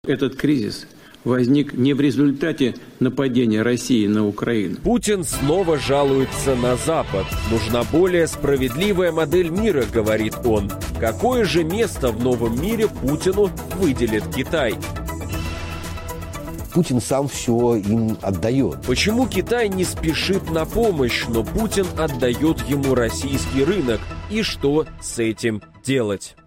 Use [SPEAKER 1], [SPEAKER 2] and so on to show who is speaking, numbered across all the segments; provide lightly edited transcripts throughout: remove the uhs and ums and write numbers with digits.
[SPEAKER 1] Этот кризис возник не в результате нападения России на Украину.
[SPEAKER 2] Путин снова жалуется на Запад. Нужна более справедливая модель мира, говорит он. Какое же место в новом мире Путину выделит Китай?
[SPEAKER 3] Путин сам все им отдает.
[SPEAKER 2] Почему Китай не спешит на помощь, но Путин отдает ему российский рынок? И что с этим делать?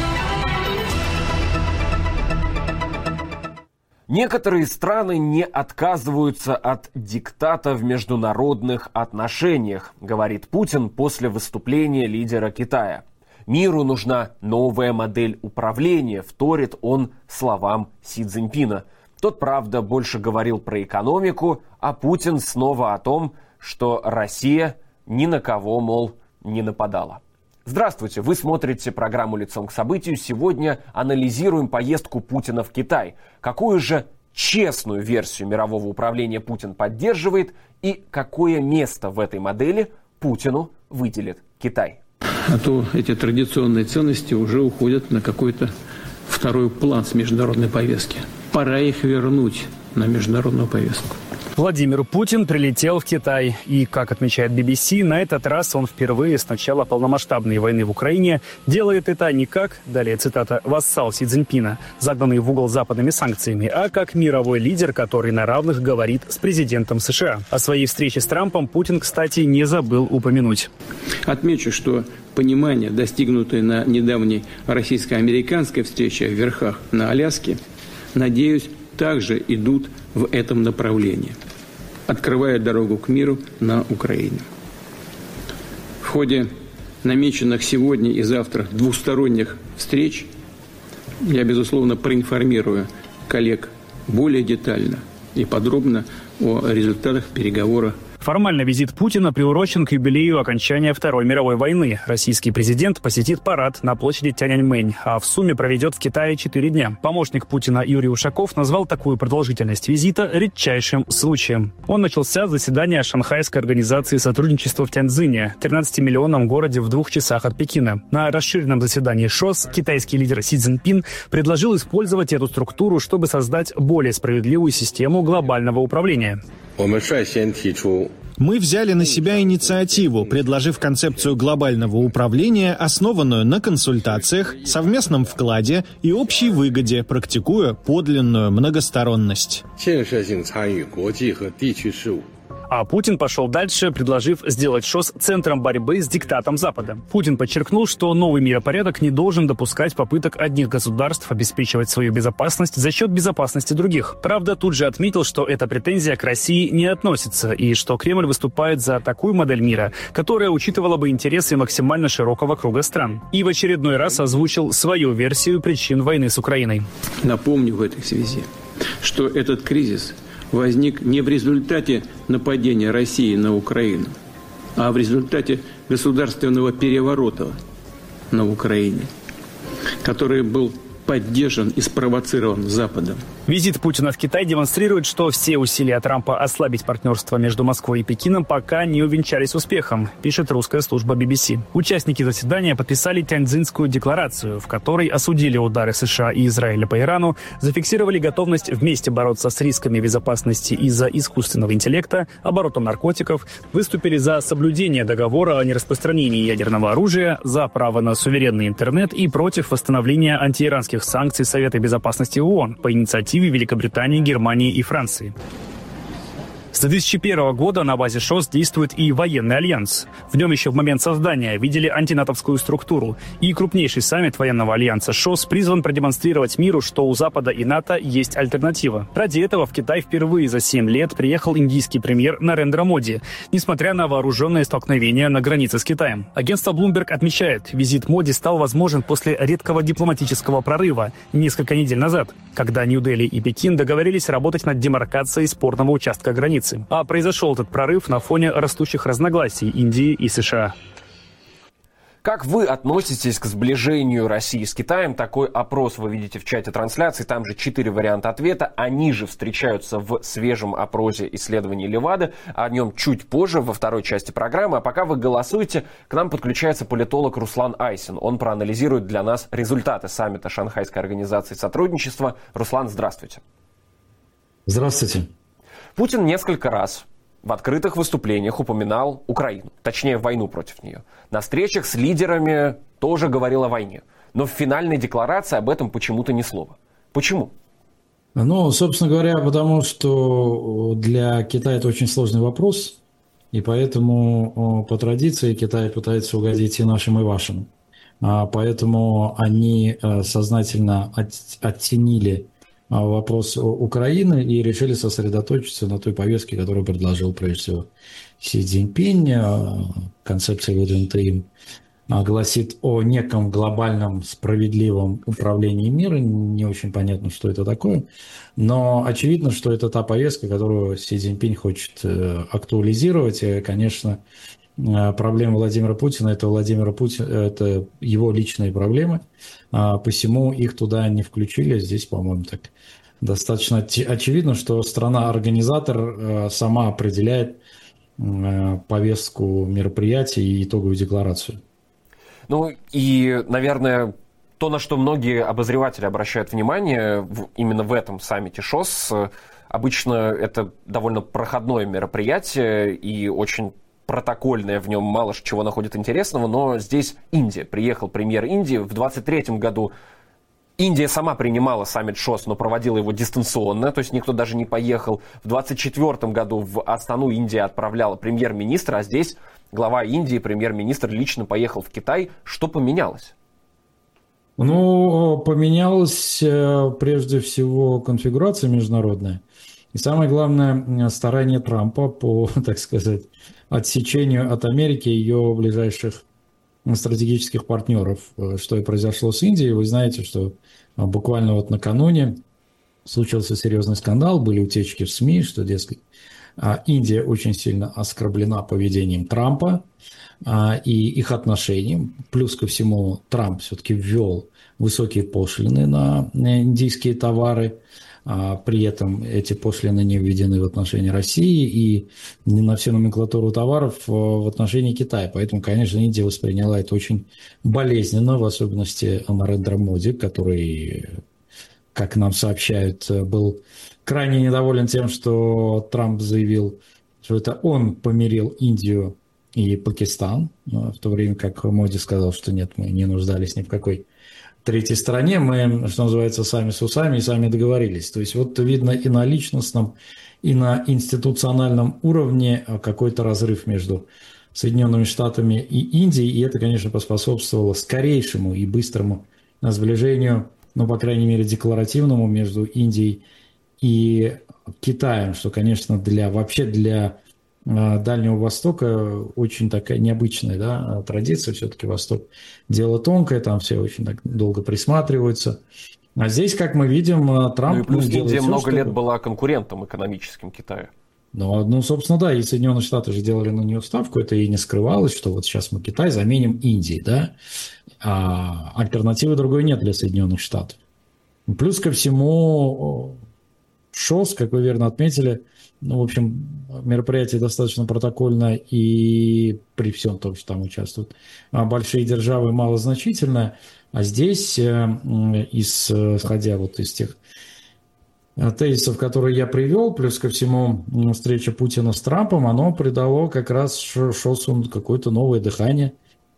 [SPEAKER 2] Некоторые страны не отказываются от диктата в международных отношениях, говорит Путин после выступления лидера Китая. Миру нужна новая модель управления, вторит он словам Си Цзиньпина. Тот, правда, больше говорил про экономику, а Путин снова о том, что Россия ни на кого, мол, не нападала. Здравствуйте, вы смотрите программу «Лицом к событию». Сегодня анализируем поездку Путина в Китай. Какую же честную версию мирового управления Путин поддерживает и какое место в этой модели Путину выделит Китай?
[SPEAKER 1] А то эти традиционные ценности уже уходят на какой-то второй план с международной повестки. Пора их вернуть на международную повестку.
[SPEAKER 4] Владимир Путин прилетел в Китай. И, как отмечает BBC, на этот раз он впервые с начала полномасштабной войны в Украине делает это не как, далее цитата, «вассал Си Цзиньпина, загнанный в угол западными санкциями», а как мировой лидер, который на равных говорит с президентом США. О своей встрече с Трампом Путин, кстати, не забыл упомянуть.
[SPEAKER 1] Отмечу, что понимание, достигнутое на недавней российско-американской встрече в Верхах на Аляске, надеюсь, также идут в этом направлении, открывая дорогу к миру на Украине. В ходе намеченных сегодня и завтра двусторонних встреч я, безусловно, проинформирую коллег более детально и подробно о результатах переговоров.
[SPEAKER 4] Формально визит Путина приурочен к юбилею окончания Второй мировой войны. Российский президент посетит парад на площади Тяньаньмэнь, а в сумме проведет в Китае 4 дня. Помощник Путина Юрий Ушаков назвал такую продолжительность визита редчайшим случаем. Он начался с заседания Шанхайской организации сотрудничества в Тяньцзине, 13-миллионном городе в 2 часах от Пекина. На расширенном заседании ШОС китайский лидер Си Цзиньпин предложил использовать эту структуру, чтобы создать более справедливую систему глобального управления.
[SPEAKER 5] Мы взяли на себя инициативу, предложив концепцию глобального управления, основанную на консультациях, совместном вкладе и общей выгоде, практикуя подлинную многосторонность.
[SPEAKER 4] А Путин пошел дальше, предложив сделать ШОС центром борьбы с диктатом Запада. Путин подчеркнул, что новый миропорядок не должен допускать попыток одних государств обеспечивать свою безопасность за счет безопасности других. Правда, тут же отметил, что эта претензия к России не относится, и что Кремль выступает за такую модель мира, которая учитывала бы интересы максимально широкого круга стран. И в очередной раз озвучил свою версию причин войны с Украиной.
[SPEAKER 1] Напомню в этой связи, что этот кризис возник не в результате нападения России на Украину, а в результате государственного переворота на Украине, который был поддержан и спровоцирован Западом.
[SPEAKER 4] Визит Путина в Китай демонстрирует, что все усилия Трампа ослабить партнерство между Москвой и Пекином пока не увенчались успехом, пишет русская служба BBC. Участники заседания подписали Тяньцзинскую декларацию, в которой осудили удары США и Израиля по Ирану, зафиксировали готовность вместе бороться с рисками безопасности из-за искусственного интеллекта, оборотом наркотиков, выступили за соблюдение договора о нераспространении ядерного оружия, за право на суверенный интернет и против восстановления антииранских санкций Совета безопасности ООН по инициативе Великобритании, Германии и Франции. С 2001 года на базе ШОС действует и военный альянс. В нем еще в момент создания видели антинатовскую структуру. И крупнейший саммит военного альянса ШОС призван продемонстрировать миру, что у Запада и НАТО есть альтернатива. Ради этого в Китай впервые за 7 лет приехал индийский премьер Нарендра Моди, несмотря на вооруженные столкновения на границе с Китаем. Агентство Bloomberg отмечает, визит Моди стал возможен после редкого дипломатического прорыва несколько недель назад, когда Нью-Дели и Пекин договорились работать над демаркацией спорного участка границы. А произошел этот прорыв на фоне растущих разногласий Индии и США.
[SPEAKER 2] Как вы относитесь к сближению России с Китаем? Такой опрос вы видите в чате трансляции. Там же 4 варианта ответа. Они же встречаются в свежем опросе исследований Левады. О нем чуть позже, во второй части программы. А пока вы голосуете, к нам подключается политолог Руслан Айсин. Он проанализирует для нас результаты саммита Шанхайской организации сотрудничества. Руслан, здравствуйте.
[SPEAKER 6] Здравствуйте.
[SPEAKER 2] Путин несколько раз в открытых выступлениях упоминал Украину, точнее войну против нее. На встречах с лидерами тоже говорил о войне. Но в финальной декларации об этом почему-то ни слова. Почему?
[SPEAKER 6] Ну, собственно говоря, потому что для Китая это очень сложный вопрос, и поэтому по традиции Китай пытается угодить и нашим, и вашим. Поэтому они сознательно оттенили вопрос Украины и решили сосредоточиться на той повестке, которую предложил прежде всего Си Цзиньпинь. Концепция, выдвинутая им, гласит о неком глобальном справедливом управлении миром. Не очень понятно, что это такое, но очевидно, что это та повестка, которую Си Цзиньпинь хочет актуализировать. И, конечно, проблема Владимира Путина – это это его личные проблемы, посему их туда не включили. Здесь, по-моему, так достаточно очевидно, что страна-организатор сама определяет повестку мероприятий и итоговую декларацию.
[SPEAKER 2] Ну и, наверное, то, на что многие обозреватели обращают внимание именно в этом саммите ШОС, обычно это довольно проходное мероприятие и очень протокольное, в нем мало чего находит интересного, но здесь Индия. Приехал премьер Индии. В 2023 году Индия сама принимала саммит ШОС, но проводила его дистанционно, то есть никто даже не поехал. В 2024 году в Астану Индия отправляла премьер-министра, а здесь глава Индии, премьер-министр, лично поехал в Китай. Что поменялось?
[SPEAKER 6] Ну, поменялась прежде всего конфигурация международная. И самое главное, старание Трампа по, так сказать, отсечению от Америки ее ближайших стратегических партнеров. Что и произошло с Индией. Вы знаете, что буквально вот накануне случился серьезный скандал, были утечки в СМИ, что, дескать, Индия очень сильно оскорблена поведением Трампа и их отношением. Плюс ко всему, Трамп все-таки ввел высокие пошлины на индийские товары. При этом эти пошлины не введены в отношении России и не на всю номенклатуру товаров в отношении Китая. Поэтому, конечно, Индия восприняла это очень болезненно, в особенности Нарендра Моди, который, как нам сообщают, был крайне недоволен тем, что Трамп заявил, что это он помирил Индию и Пакистан, в то время как Моди сказал, что нет, мы не нуждались ни в какой третьей стороне, мы, что называется, сами с усами и сами договорились. То есть вот видно и на личностном, и на институциональном уровне какой-то разрыв между Соединенными Штатами и Индией, и это, конечно, поспособствовало скорейшему и быстрому сближению, ну, по крайней мере, декларативному между Индией и Китаем, что, конечно, вообще для Дальнего Востока очень такая необычная традиция. Все-таки Восток дело тонкое, там все очень так долго присматриваются. А здесь, как мы видим, Трамп...
[SPEAKER 2] Ну и плюс Индия много лет была конкурентом экономическим Китая.
[SPEAKER 6] Ну, собственно, да, и Соединенные Штаты же делали на нее ставку, это и не скрывалось, что вот сейчас мы Китай заменим Индией, да, а альтернативы другой нет для Соединенных Штатов. Плюс ко всему, ШОС, как вы верно отметили, ну, в общем, мероприятие достаточно протокольное, и при всем том, что там участвуют большие державы, малозначительное. А здесь, исходя вот из тех тезисов, которые я привел, плюс ко всему встреча Путина с Трампом, оно придало как раз ШОСу какое-то новое дыхание.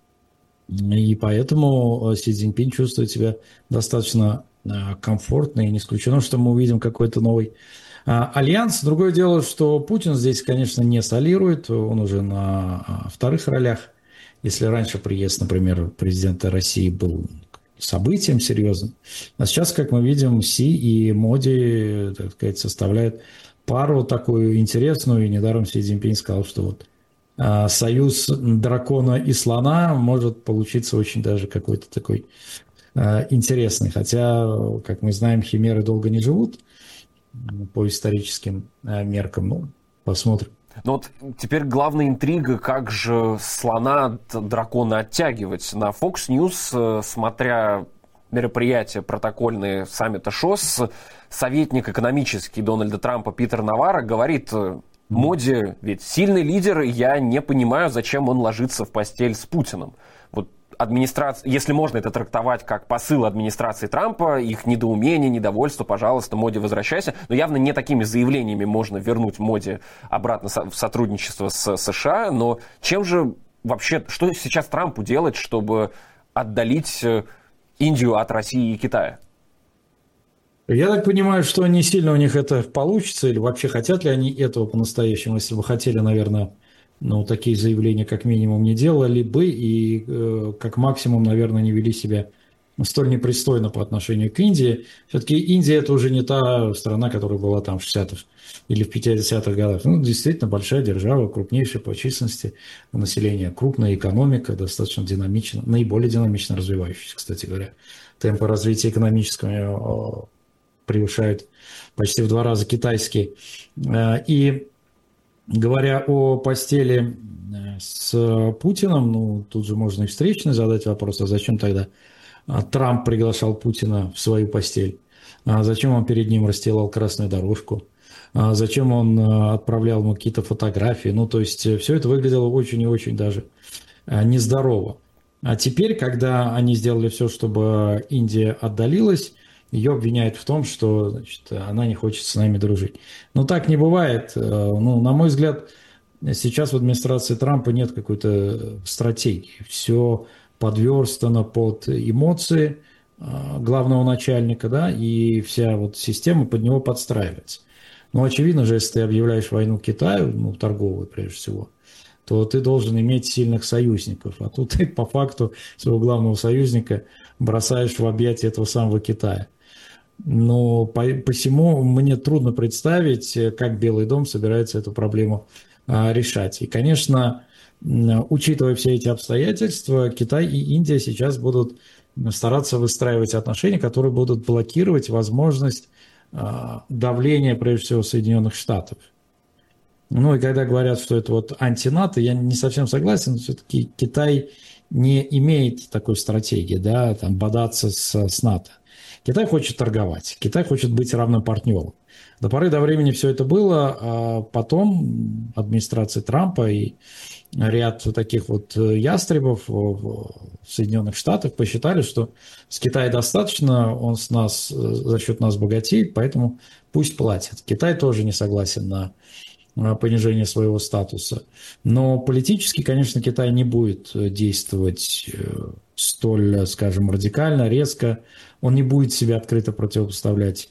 [SPEAKER 6] И поэтому Си Цзиньпинь чувствует себя достаточно комфортно, и не исключено, что мы увидим какой-то новый альянс. Другое дело, что Путин здесь, конечно, не солирует, он уже на вторых ролях. Если раньше приезд, например, президента России был событием серьезным, а сейчас, как мы видим, Си и Моди, так сказать, составляют пару такую интересную, и недаром Си Цзиньпинь сказал, что вот союз дракона и слона может получиться очень даже какой-то такой интересный. Хотя, как мы знаем, химеры долго не живут по историческим меркам. Ну, посмотрим.
[SPEAKER 2] Но вот теперь главная интрига, как же слона от дракона оттягивать. На Fox News, смотря мероприятия протокольные саммита ШОС, советник экономический Дональда Трампа Питер Наварро говорит: Моди ведь сильный лидер, и я не понимаю, зачем он ложится в постель с Путиным. Вот администрация, если можно это трактовать как посыл администрации Трампа, их недоумение, недовольство, пожалуйста, Моди, возвращайся. Но явно не такими заявлениями можно вернуть Моди обратно в сотрудничество с США. Но чем же вообще, что сейчас Трампу делать, чтобы отдалить Индию от России и Китая?
[SPEAKER 6] Я так понимаю, что не сильно у них это получится, или вообще хотят ли они этого по-настоящему. Если бы хотели, наверное, такие заявления как минимум не делали бы, и как максимум, наверное, не вели себя столь непристойно по отношению к Индии. Все-таки Индия – это уже не та страна, которая была там в 60-х или в 50-х годах. Действительно большая держава, крупнейшая по численности населения, крупная экономика, достаточно динамично, наиболее динамично развивающаяся, кстати говоря. Темпы развития экономического превышают почти в 2 раза китайские. И говоря о постели с Путиным, тут же можно и встречный задать вопрос, а зачем тогда Трамп приглашал Путина в свою постель? Зачем он перед ним расстилал красную дорожку? Зачем он отправлял ему какие-то фотографии? То есть все это выглядело очень и очень даже нездорово. А теперь, когда они сделали все, чтобы Индия отдалилась, ее обвиняют в том, что, значит, она не хочет с нами дружить. Но так не бывает. На мой взгляд, сейчас в администрации Трампа нет какой-то стратегии. Все подверстано под эмоции главного начальника, да, и вся система под него подстраивается. Очевидно же, если ты объявляешь войну Китаю, торговую прежде всего, то ты должен иметь сильных союзников. А тут ты по факту своего главного союзника бросаешь в объятия этого самого Китая. Но посему мне трудно представить, как Белый дом собирается эту проблему решать. И, конечно, учитывая все эти обстоятельства, Китай и Индия сейчас будут стараться выстраивать отношения, которые будут блокировать возможность давления, прежде всего, Соединенных Штатов. И когда говорят, что это антинато, я не совсем согласен, все-таки Китай не имеет такой стратегии, да, бодаться с НАТО. Китай хочет торговать, Китай хочет быть равным партнером. До поры до времени все это было, а потом администрация Трампа и ряд таких ястребов в Соединенных Штатах посчитали, что с Китая достаточно, он за счет нас богатеет, поэтому пусть платит. Китай тоже не согласен на понижение своего статуса. Но политически, конечно, Китай не будет действовать столь, скажем, радикально, резко. Он не будет себя открыто противопоставлять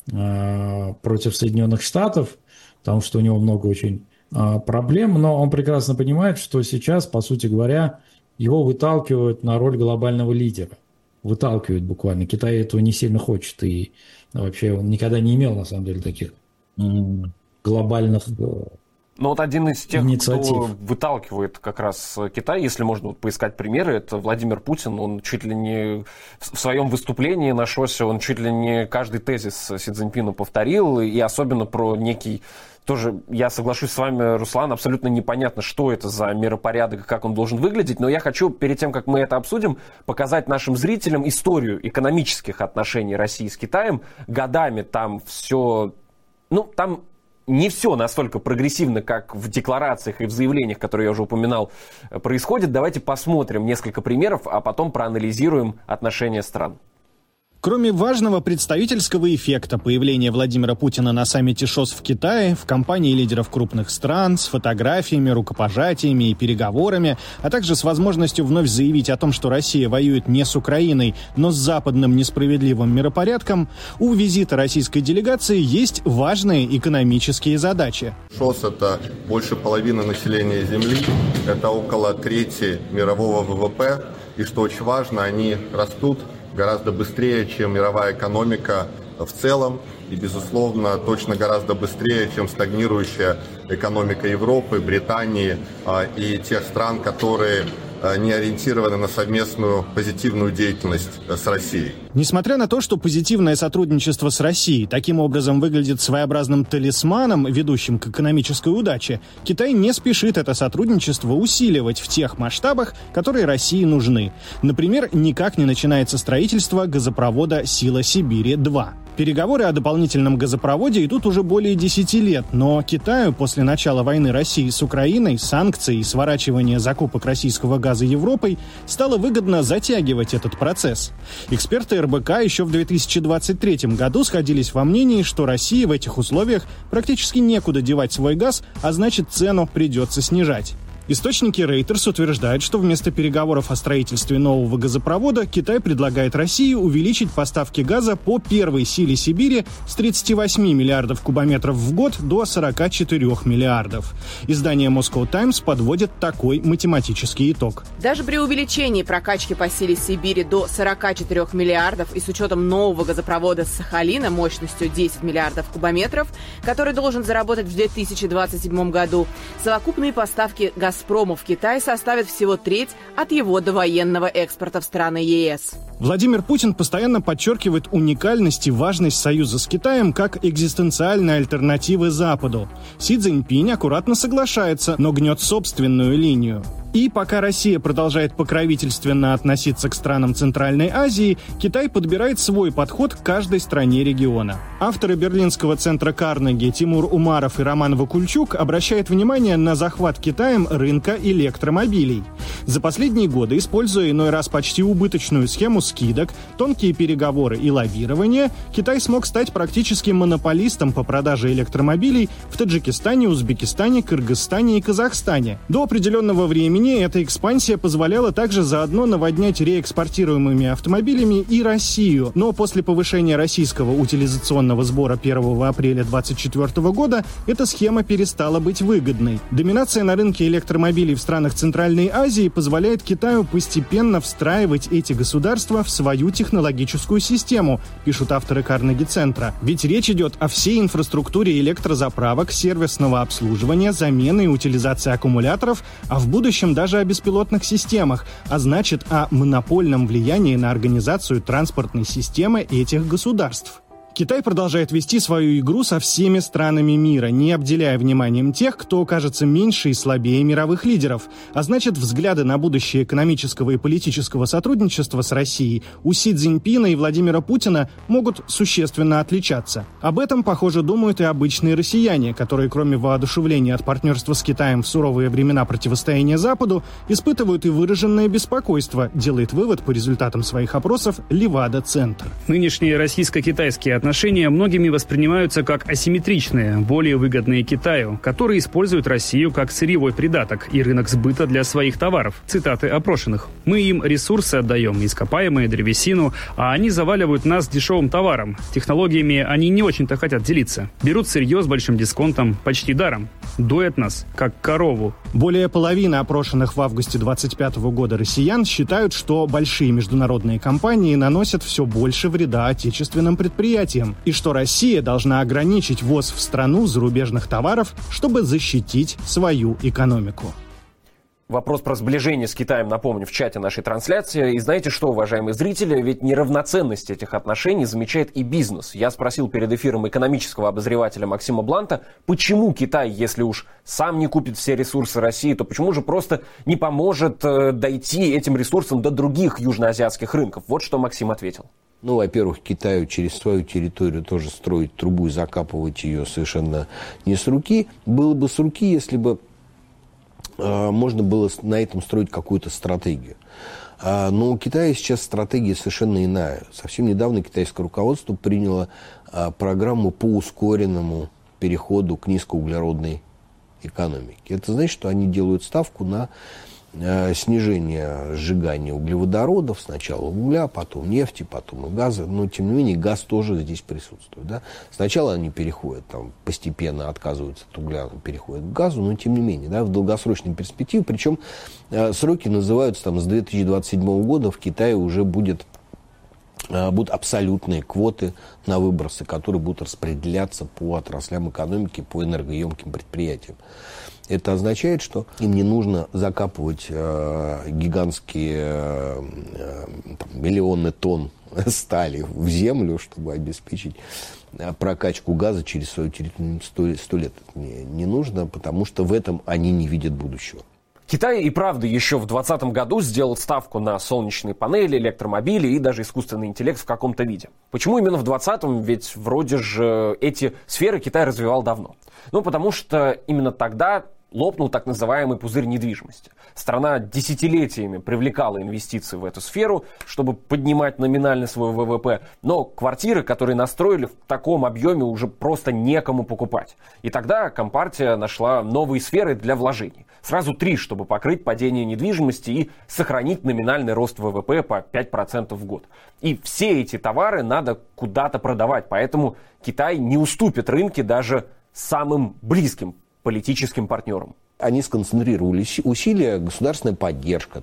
[SPEAKER 6] против Соединенных Штатов, потому что у него много очень проблем, но он прекрасно понимает, что сейчас, по сути говоря, его выталкивают на роль глобального лидера. Выталкивают буквально. Китай этого не сильно хочет, и вообще он никогда не имел, на самом деле, таких глобальных
[SPEAKER 2] один из тех,
[SPEAKER 6] инициатив,
[SPEAKER 2] кто выталкивает как раз Китай, если можно поискать примеры, это Владимир Путин. Он чуть ли не в своем выступлении на ШОСе, он чуть ли не каждый тезис Си Цзиньпину повторил, и особенно про некий, тоже, я соглашусь с вами, Руслан, абсолютно непонятно, что это за миропорядок и как он должен выглядеть, но я хочу, перед тем, как мы это обсудим, показать нашим зрителям историю экономических отношений России с Китаем. Годами там все, там не все настолько прогрессивно, как в декларациях и в заявлениях, которые я уже упоминал, происходит. Давайте посмотрим несколько примеров, а потом проанализируем отношения стран.
[SPEAKER 5] Кроме важного представительского эффекта появления Владимира Путина на саммите ШОС в Китае, в компании лидеров крупных стран, с фотографиями, рукопожатиями и переговорами, а также с возможностью вновь заявить о том, что Россия воюет не с Украиной, но с западным несправедливым миропорядком, у визита российской делегации есть важные экономические задачи.
[SPEAKER 7] ШОС – это больше половины населения Земли, это около трети мирового ВВП, и что очень важно, они растут гораздо быстрее, чем мировая экономика в целом, и, безусловно, точно гораздо быстрее, чем стагнирующая экономика Европы, Британии и тех стран, которые не ориентированы на совместную позитивную деятельность с Россией.
[SPEAKER 5] Несмотря на то, что позитивное сотрудничество с Россией таким образом выглядит своеобразным талисманом, ведущим к экономической удаче, Китай не спешит это сотрудничество усиливать в тех масштабах, которые России нужны. Например, никак не начинается строительство газопровода «Сила Сибири-2». Переговоры о дополнительном газопроводе идут уже более 10 лет, но Китаю после начала войны России с Украиной, санкций и сворачивания закупок российского газа Европой стало выгодно затягивать этот процесс. Эксперты РБК еще в 2023 году сходились во мнении, что России в этих условиях практически некуда девать свой газ, а значит, цену придется снижать. Источники Reuters утверждают, что вместо переговоров о строительстве нового газопровода Китай предлагает России увеличить поставки газа по первой «Силе Сибири» с 38 миллиардов кубометров в год до 44 миллиардов. Издание Moscow Times подводит такой математический итог.
[SPEAKER 8] Даже при увеличении прокачки по «Силе Сибири» до 44 миллиардов и с учетом нового газопровода с Сахалина мощностью 10 миллиардов кубометров, который должен заработать в 2027 году, совокупные поставки «Газпрома» в Китай составит всего треть от его довоенного экспорта в страны ЕС.
[SPEAKER 5] Владимир Путин постоянно подчеркивает уникальность и важность союза с Китаем как экзистенциальной альтернативы Западу. Си Цзиньпинь аккуратно соглашается, но гнет собственную линию. И пока Россия продолжает покровительственно относиться к странам Центральной Азии, Китай подбирает свой подход к каждой стране региона. Авторы берлинского центра Карнеги Тимур Умаров и Роман Вакульчук обращают внимание на захват Китаем рынка электромобилей. За последние годы, используя иной раз почти убыточную схему скидок, тонкие переговоры и лоббирование, Китай смог стать практически монополистом по продаже электромобилей в Таджикистане, Узбекистане, Кыргызстане и Казахстане. До определенного времени эта экспансия позволяла также заодно наводнять реэкспортируемыми автомобилями и Россию. Но после повышения российского утилизационного сбора 1 апреля 2024 года эта схема перестала быть выгодной. Доминация на рынке электромобилей в странах Центральной Азии позволяет Китаю постепенно встраивать эти государства в свою технологическую систему, пишут авторы Карнеги-центра. Ведь речь идет о всей инфраструктуре электрозаправок, сервисного обслуживания, замены и утилизации аккумуляторов, а в будущем даже о беспилотных системах, а значит о монопольном влиянии на организацию транспортной системы этих государств. Китай продолжает вести свою игру со всеми странами мира, не обделяя вниманием тех, кто кажется меньше и слабее мировых лидеров. А значит, взгляды на будущее экономического и политического сотрудничества с Россией у Си Цзиньпина и Владимира Путина могут существенно отличаться. Об этом, похоже, думают и обычные россияне, которые, кроме воодушевления от партнерства с Китаем в суровые времена противостояния Западу, испытывают и выраженное беспокойство, делает вывод по результатам своих опросов Левада-центр.
[SPEAKER 4] Нынешние российско-китайские отношения многими воспринимаются как асимметричные, более выгодные Китаю, который использует Россию как сырьевой придаток и рынок сбыта для своих товаров. Цитаты опрошенных. «Мы им ресурсы отдаем, ископаемые, древесину, а они заваливают нас дешевым товаром. Технологиями они не очень-то хотят делиться. Берут сырье с большим дисконтом, почти даром. Доят нас, как корову».
[SPEAKER 5] Более половины опрошенных в августе 2025 года россиян считают, что большие международные компании наносят все больше вреда отечественным предприятиям, и что Россия должна ограничить ввоз в страну зарубежных товаров, чтобы защитить свою экономику.
[SPEAKER 2] Вопрос про сближение с Китаем, напомню, в чате нашей трансляции. И знаете что, уважаемые зрители, ведь неравноценность этих отношений замечает и бизнес. Я спросил перед эфиром экономического обозревателя Максима Бланта, почему Китай, если уж сам не купит все ресурсы России, то почему же просто не поможет дойти этим ресурсам до других южноазиатских рынков? Вот что Максим ответил.
[SPEAKER 3] Ну, во-первых, Китаю через свою территорию тоже строить трубу и закапывать ее совершенно не с руки. Было бы с руки, если бы можно было на этом строить какую-то стратегию. Но у Китая сейчас стратегия совершенно иная. Совсем недавно китайское руководство приняло программу по ускоренному переходу к низкоуглеродной экономике. Это значит, что они делают ставку на снижение сжигания углеводородов, сначала угля, потом нефти, потом и газа, но тем не менее газ тоже здесь присутствует. Да? Сначала они переходят, там, постепенно отказываются от угля, переходят к газу, но тем не менее, да, в долгосрочной перспективе, причем сроки называются там, с 2027 года в Китае уже будет будут абсолютные квоты на выбросы, которые будут распределяться по отраслям экономики, по энергоемким предприятиям. Это означает, что им не нужно закапывать гигантские миллионы тонн стали в землю, чтобы обеспечить прокачку газа через свою территорию 100 лет. Это не нужно, потому что в этом они не видят будущего.
[SPEAKER 2] Китай и правда еще в 2020 году сделал ставку на солнечные панели, электромобили и даже искусственный интеллект в каком-то виде. Почему именно в 2020-м? Ведь вроде же эти сферы Китай развивал давно. Ну, потому что именно тогда лопнул так называемый пузырь недвижимости. Страна десятилетиями привлекала инвестиции в эту сферу, чтобы поднимать номинально свой ВВП, но квартиры, которые настроили в таком объеме, уже просто некому покупать. И тогда Компартия нашла новые сферы для вложений. Сразу 3, чтобы покрыть падение недвижимости и сохранить номинальный рост ВВП по 5% в год. И все эти товары надо куда-то продавать, поэтому Китай не уступит рынке даже самым близким политическим партнерам.
[SPEAKER 3] Они сконцентрировали усилия, государственная поддержка,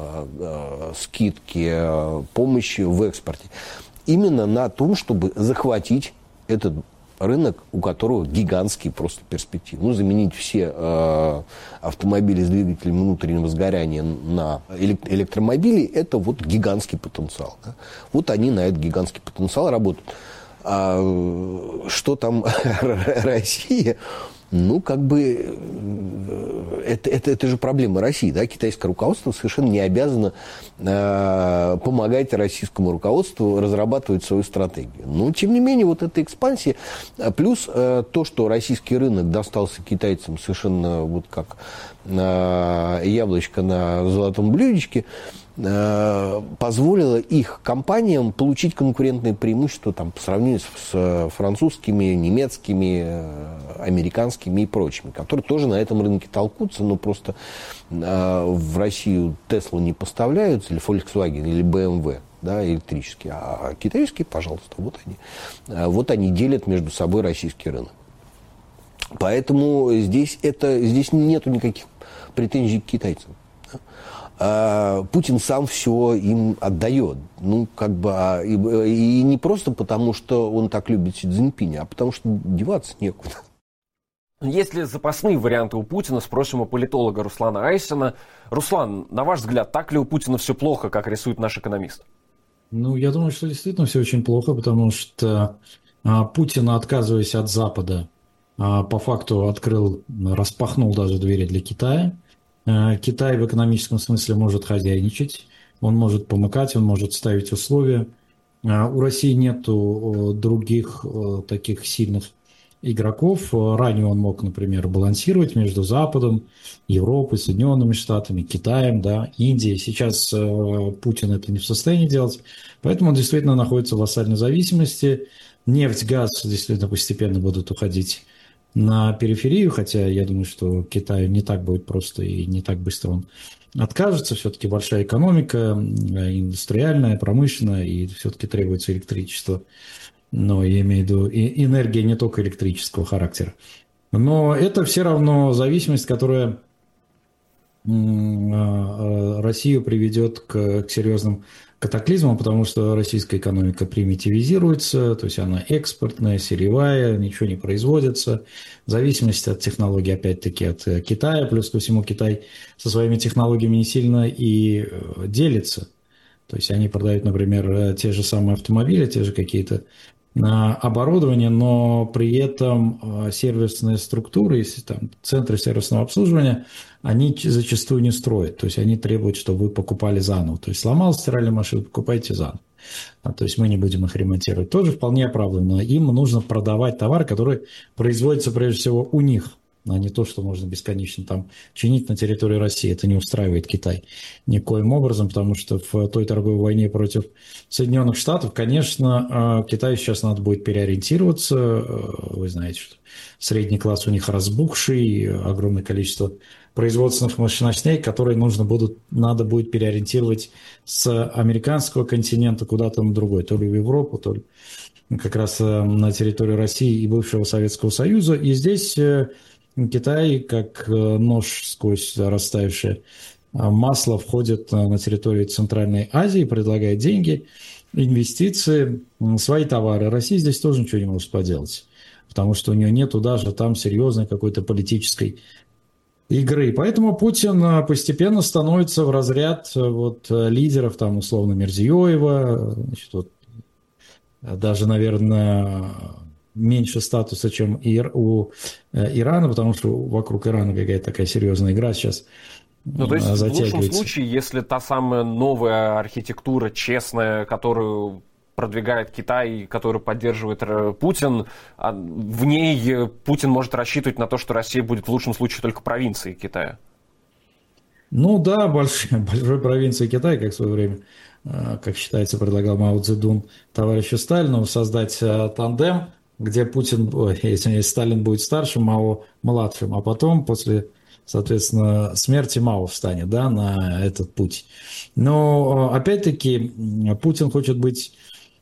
[SPEAKER 3] скидки, помощи в экспорте. Именно на том, чтобы захватить этот рынок, у которого гигантские просто перспективы. Заменить все автомобили с двигателем внутреннего сгорания на электромобили, это вот гигантский потенциал. Да? Вот они на этот гигантский потенциал работают. А что там Россия? Это же проблема России, да? Китайское руководство совершенно не обязано помогать российскому руководству разрабатывать свою стратегию. Но, тем не менее, вот эта экспансия, плюс то, что российский рынок достался китайцам совершенно вот как яблочко на золотом блюдечке, позволило их компаниям получить конкурентные преимущества по сравнению с французскими, немецкими, американскими и прочими, которые тоже на этом рынке толкутся, но просто в Россию Теслу не поставляются, или Volkswagen, или BMW, да, электрические, а китайские, пожалуйста, вот они делят между собой российский рынок. Поэтому здесь нету никаких претензий к китайцам. Путин сам все им отдает. И не просто потому, что он так любит Си Цзиньпиня, а потому что деваться некуда.
[SPEAKER 2] Есть ли запасные варианты у Путина, спросим у политолога Руслана Айсена. Руслан, на ваш взгляд, так ли у Путина все плохо, как рисует наш экономист?
[SPEAKER 6] Я думаю, что действительно все очень плохо, потому что Путин, отказываясь от Запада, по факту распахнул даже двери для Китая. Китай в экономическом смысле может хозяйничать, он может помыкать, он может ставить условия. У России нет других таких сильных игроков. Ранее он мог, например, балансировать между Западом, Европой, Соединенными Штатами, Китаем, да, Индией. Сейчас Путин это не в состоянии делать, поэтому он действительно находится в вассальной зависимости. Нефть, газ действительно постепенно будут уходить на периферию, хотя я думаю, что Китаю не так будет просто и не так быстро он откажется. Все-таки большая экономика, индустриальная, промышленная, и все-таки требуется электричество. Но я имею в виду энергия не только электрического характера. Но это все равно зависимость, которая Россию приведет к серьезным катаклизмом, потому что российская экономика примитивизируется, то есть она экспортная, сырьевая, ничего не производится. Зависимость от технологий, опять-таки, от Китая, плюс ко всему Китай со своими технологиями не сильно и делится. То есть они продают, например, те же самые автомобили, те же какие-то оборудование, но при этом сервисные структуры, центры сервисного обслуживания, они зачастую не строят. То есть они требуют, чтобы вы покупали заново. То есть сломал стиральную машину, покупайте заново. То есть мы не будем их ремонтировать. Тоже вполне оправданно. Им нужно продавать товар, который производится прежде всего у них, а не то, что можно бесконечно чинить на территории России. Это не устраивает Китай никоим образом, потому что в той торговой войне против Соединенных Штатов, конечно, Китаю сейчас надо будет переориентироваться. Вы знаете, что средний класс у них разбухший, огромное количество производственных мощностей, которые надо будет переориентировать с американского континента куда-то на другой, то ли в Европу, то ли как раз на территорию России и бывшего Советского Союза. И здесь Китай, как нож сквозь растаявшее масло, входит на территорию Центральной Азии, предлагает деньги. инвестиции, свои товары. Россия здесь тоже ничего не может поделать, потому что у нее нету даже там серьезной какой-то политической игры. Поэтому Путин постепенно становится в разряд лидеров, там, условно, Мирзиёева, значит, даже, наверное, меньше статуса, чем у Ирана, потому что вокруг Ирана какая-то такая серьезная игра сейчас затягивается.
[SPEAKER 2] В лучшем случае, если та самая новая архитектура, честная, которую продвигает Китай, которую поддерживает Путин, в ней Путин может рассчитывать на то, что Россия будет в лучшем случае только провинцией Китая.
[SPEAKER 6] Большой провинцией Китая, как в свое время, как считается, предлагал Мао Цзэдун товарищу Сталину, создать тандем, где Сталин будет старшим, Мао младшим, а потом, после, соответственно, смерти Мао встанет, на этот путь. Но, опять-таки, Путин хочет быть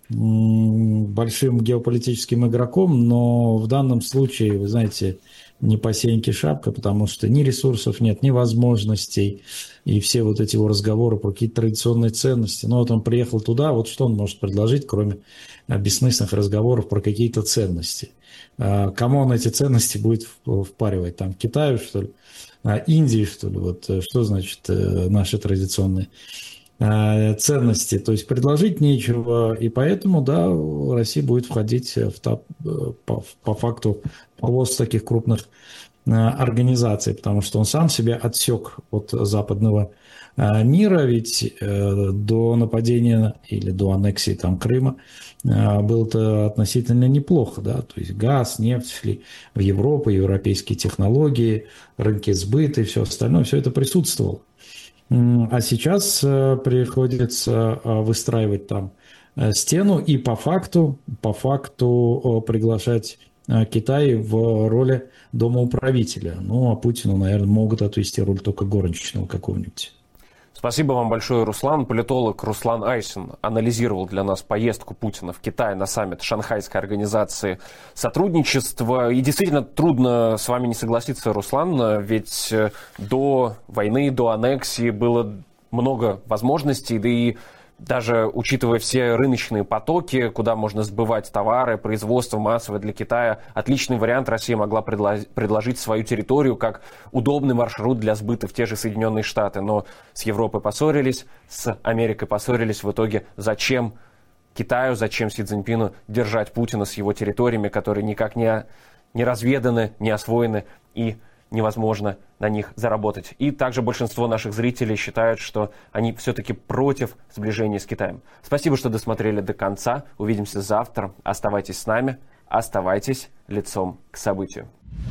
[SPEAKER 6] большим геополитическим игроком, но в данном случае, вы знаете, не по сеньке шапка, потому что ни ресурсов нет, ни возможностей, и все эти его разговоры про какие-то традиционные ценности. Он приехал туда, что он может предложить, кроме бессмысленных разговоров про какие-то ценности. Кому он эти ценности будет впаривать? Там Китаю, что ли? Индии, что ли? Что значит наши традиционные ценности? То есть предложить нечего, и поэтому, Россия будет входить по факту в хвост таких крупных организаций, потому что он сам себя отсек от западного мира, ведь до нападения или до аннексии Крыма было-то относительно неплохо, то есть газ, нефть шли в Европу, европейские технологии, рынки сбыта и все остальное, все это присутствовало. А сейчас приходится выстраивать там стену и по факту приглашать Китай в роли домоуправителя. А Путину, наверное, могут отвести роль только горничного какого-нибудь.
[SPEAKER 2] Спасибо вам большое, Руслан. Политолог Руслан Айсин анализировал для нас поездку Путина в Китай на саммит Шанхайской организации сотрудничества. И действительно трудно с вами не согласиться, Руслан, ведь до войны, до аннексии было много возможностей, да и даже учитывая все рыночные потоки, куда можно сбывать товары, производство массовое для Китая, отличный вариант Россия могла предложить свою территорию как удобный маршрут для сбыта в те же Соединенные Штаты. Но с Европой поссорились, с Америкой поссорились. В итоге зачем Китаю, зачем Си Цзиньпину держать Путина с его территориями, которые никак не разведаны, не освоены и невозможно на них заработать. И также большинство наших зрителей считают, что они все-таки против сближения с Китаем. Спасибо, что досмотрели до конца. Увидимся завтра. Оставайтесь с нами. Оставайтесь лицом к событию.